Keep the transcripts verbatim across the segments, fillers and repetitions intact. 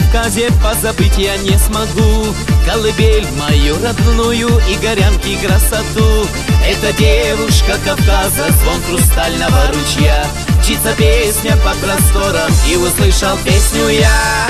Кавказе позабыть я не смогу. Колыбель мою родную и горянки красоту. Это девушка Кавказа, звон хрустального ручья. Мчится песня по просторам, и услышал песню я.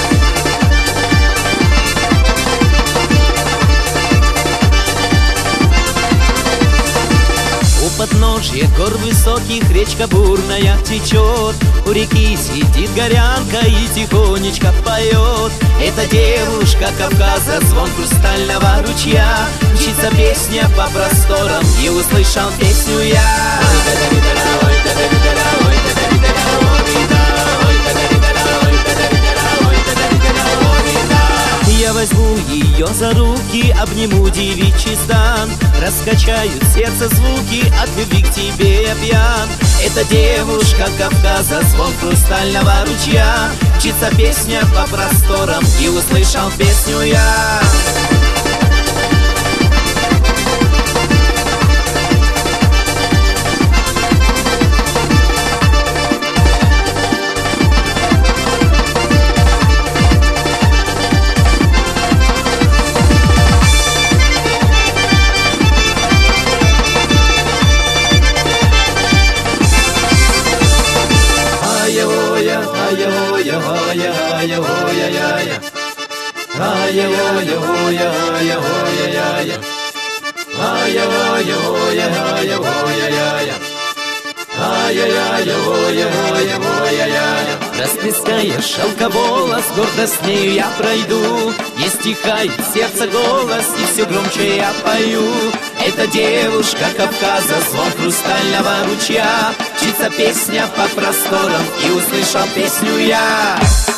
У подножья гор высоких речка бурная течет. У реки сидит горянка и тихонечко поет. Это девушка Кавказа, звон хрустального ручья. Мчится песня по просторам, и услышал песню я. Я возьму ее за руки, обниму девичий стан. Раскачают сердце звуки, от любви к тебе я пьян. Это девушка Кавказа, звон хрустального ручья. Мчится песня по просторам, и услышал песню я. Расплеская шелковолос, гордо с нею я пройду. Не стихает сердце голос, и все громче я пою. Это девушка Кавказа, звон хрустального ручья. Мчится песня по просторам, и услышал песню я.